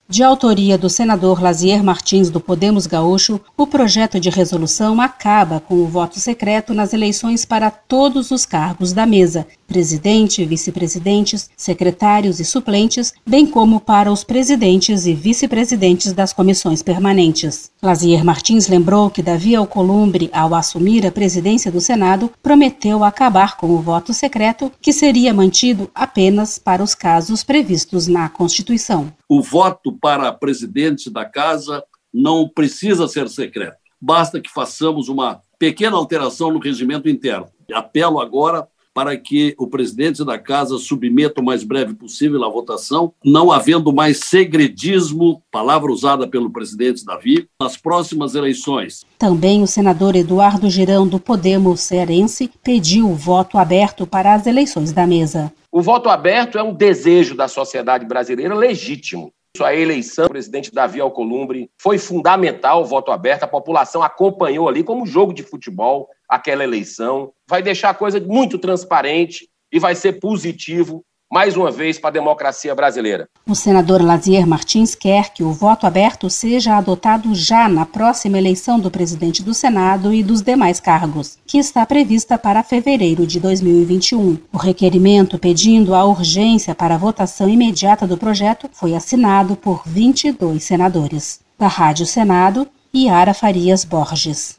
De autoria do senador Lazier Martins, do Podemos Gaúcho, o projeto de resolução acaba com o voto secreto nas eleições para todos os cargos da mesa, presidente, vice-presidentes, secretários e suplentes, bem como para os presidentes e vice-presidentes das comissões permanentes. Lazier Martins lembrou que Davi Alcolumbre, ao assumir a presidência do Senado, prometeu acabar com o voto secreto, que seria mantido apenas para os casos previstos na Constituição. O voto para presidente da Casa não precisa ser secreto. Basta que façamos uma pequena alteração no regimento interno. Apelo agora para que o presidente da Casa submeta o mais breve possível à votação, não havendo mais segredismo, palavra usada pelo presidente Davi, nas próximas eleições. Também o senador Eduardo Girão, do Podemos cearense, pediu o voto aberto para as eleições da mesa. O voto aberto é um desejo da sociedade brasileira legítimo. A eleição do presidente Davi Alcolumbre foi fundamental, o voto aberto. A população acompanhou ali como jogo de futebol aquela eleição. Vai deixar a coisa muito transparente e vai ser positivo, mais uma vez, para a democracia brasileira. O senador Lazier Martins quer que o voto aberto seja adotado já na próxima eleição do presidente do Senado e dos demais cargos, que está prevista para fevereiro de 2021. O requerimento pedindo a urgência para a votação imediata do projeto foi assinado por 22 senadores. Da Rádio Senado, Yara Farias Borges.